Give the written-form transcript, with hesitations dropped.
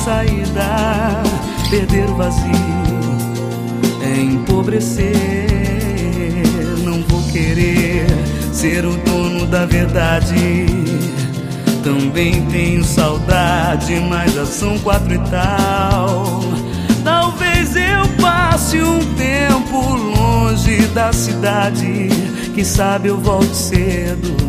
saída. Perder o vazio é empobrecer. Não vou querer ser o dono da verdade. Também tenho saudade, mas já são 4 e tal. Talvez eu passe um tempo longe da cidade. Quem sabe eu volte cedo